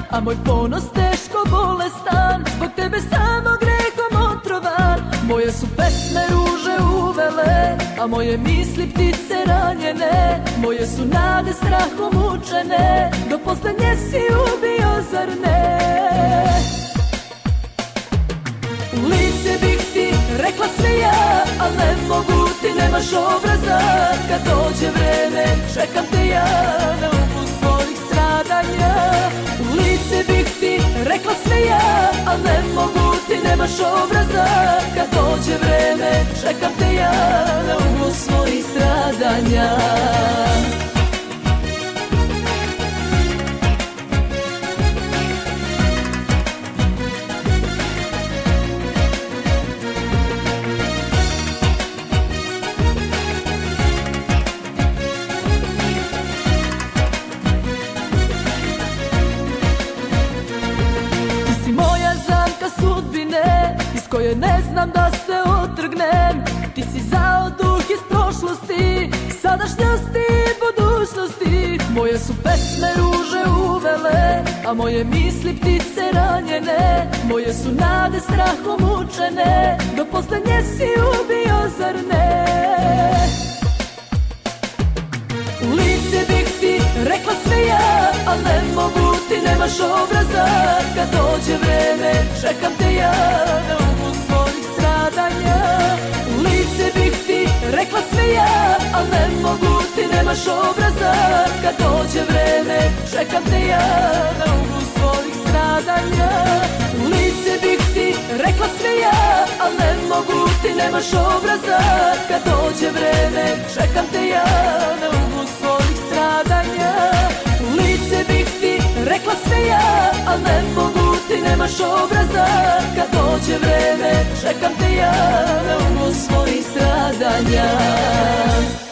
a moj ponos teško bolestan. Zbog tebe samo grehom otrovan. Moje su pesme ruže uvele, a moje misli ptice ranjene. Moje su nade strahom mučene, do poslednje si ubio, zar ne? U lice bih ti rekla sve ja, al ne mogu ti, nemaš obraza. Kad dođe vreme, čekam te ja na uglu svojih stradanja. U lice bih ti rekla sve ja, al ne mogu ti, nemaš obraza. Kad dođe vreme, čekam te ja na uglu svojih stradanja. Sudbine iz koje ne znam da se otrgnem. Ti si zao duh iz prošlosti, sadašnjosti i budućnosti. Moje su pesme ruže uvele, a moje misli ptice ranjene. Moje su nade strahom mučene, do poslednje si ubio, zar ne? U lice bih ti rekla sve ja, al ne mogu ti, nemaš obraza. Kad dođe vreme, čekam te ja na uglu svojih stradanja. U lice bih ti rekla sve ja, al ne mogu ti, nemaš obraza. Kad dođe vreme, čekam te ja na uglu svojih stradanja. U lice bih ti rekla sve ja, al ne mogu ti, nemaš obraza. Kad dođe vreme, čekam te ja na uglu svojih stradanja. U lice bih ti rekla sve ja, al ne mogu ti, nemaš obraza. Kad dođe vreme, čekam te ja na uglu svojih stradanja.